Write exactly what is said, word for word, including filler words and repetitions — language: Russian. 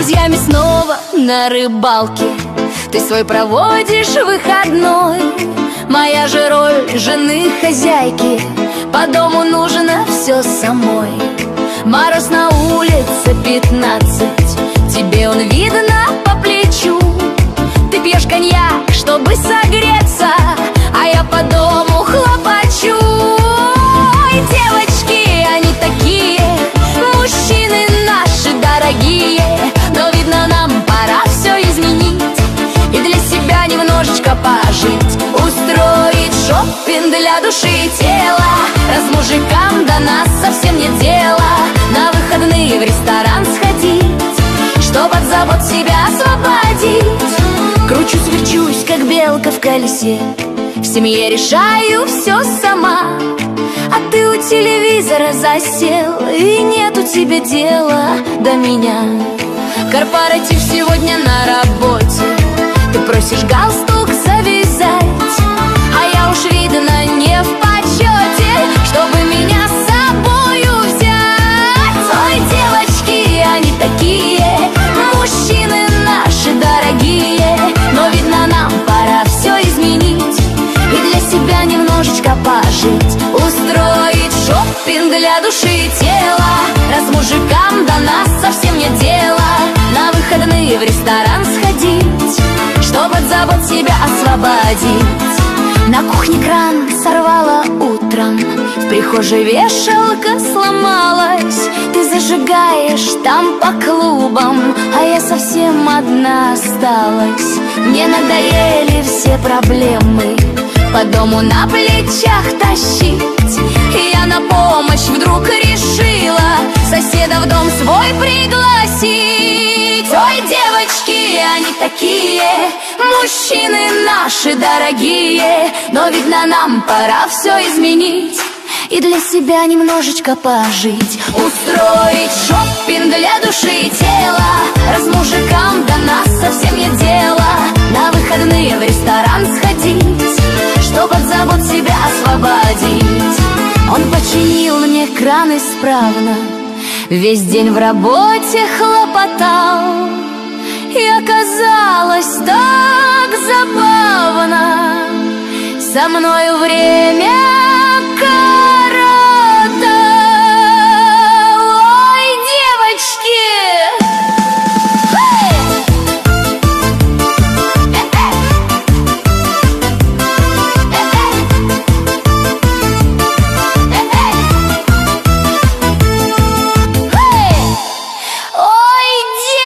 друзьями снова на рыбалке. Ты свой проводишь выходной. Моя же роль жены хозяйки. По дому нужно все самой. Мороз на улице пятнадцать, тебе он видно по плечу. Ты пьешь коньяк, чтобы согреться, а я по дому хлопочу. Ой, девочки, они такие, мужчины наши дорогие. Но видно, нам пора все изменить и для себя немножечко пожить. Устроить шоппинг для души и тела. Раз мужикам до нас совсем нет дела. На выходные в ресторан сходить, чтоб от забот себя освободить. Кручусь, верчусь, как белка в колесе. В семье решаю все сама, а ты у телевизора засел, и нету тебе дела до меня. Корпоратив сегодня на работе, ты просишь галстук завязать, а я уж видно не в почете, чтобы меня с собою взять. Ой, девочки, они такие, мужчины наши дорогие. Но видно, нам пора все изменить и для себя немножечко пожить. Устроить шоппинг для души и тела. Раз мужикам до нас совсем нет дела. На выходные в ресторан сходить, чтоб от забот себя освободить. На кухне кран сорвала утром, в прихожей вешалка сломалась. Ты зажигаешь там по клубам, а я совсем одна осталась. Мне надоели все проблемы по дому на плечах тащить. И я на помощь вдруг решила соседа в дом свой пригласить. Ой, девочки, они такие, мужчины наши дорогие. Но видно, нам пора все изменить и для себя немножечко пожить. Устроить шоппинг для души и тела. Раз мужикам до нас совсем нет дела. На выходные в ресторан сходить, чтоб от забот себя освободить. Он починил мне кран исправно, весь день в работе хлопотал. И оказалось так забавно, со мною время